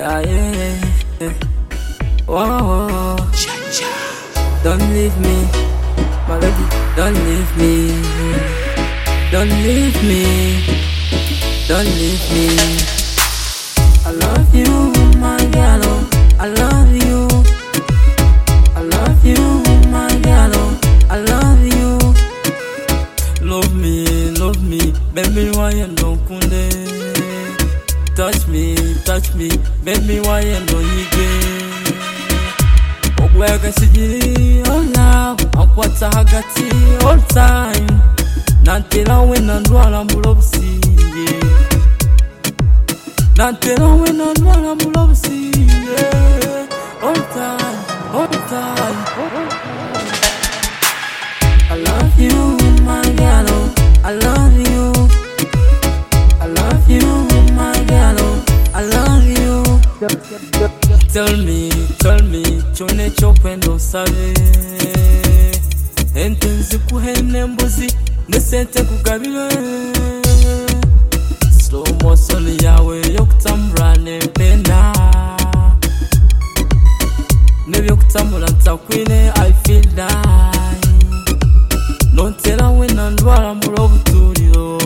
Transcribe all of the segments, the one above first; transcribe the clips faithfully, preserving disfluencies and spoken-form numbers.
Yeah, yeah, yeah. Whoa, don't leave me, my baby, don't leave me. Don't leave me, don't leave me. I love you, my girl, oh, I love you. I love you, my girl, oh, I love you. Love me, love me, baby, why you don't kunde? Touch me, touch me, baby, why you don't yige? Ogwega sijiri, oh now, akwata hagati all time. Nantela wena ndwala mulobusi, yeah. Nantela wena ndwala mulobusi, yeah. All time, all time. I love you, my girl, oh, I love you. I love you, my girl, oh, I love you. Tell me, tell me, chone chokwendo sabe. Entenzi kuhene mbuzi, nesente kugabile. Slow motion yawe yokutamura nependa. Nebi yokutamura ntakwine, I feel die. Nontela wena ndwala mulobutuliro.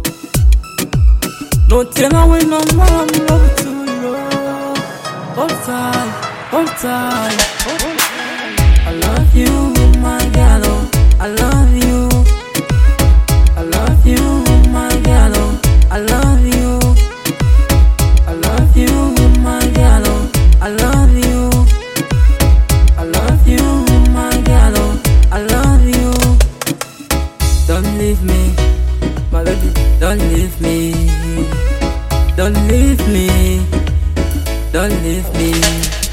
Nontela wena ndwala mulobutuliro. All time, all time. I love you, my girl, oh, I love you. I love you, my girl, oh, I love you. I love you, my girl, oh, I love you. I love you, my girl, oh, I love you. Don't leave me, my baby, don't leave me. Don't leave me, don't leave me.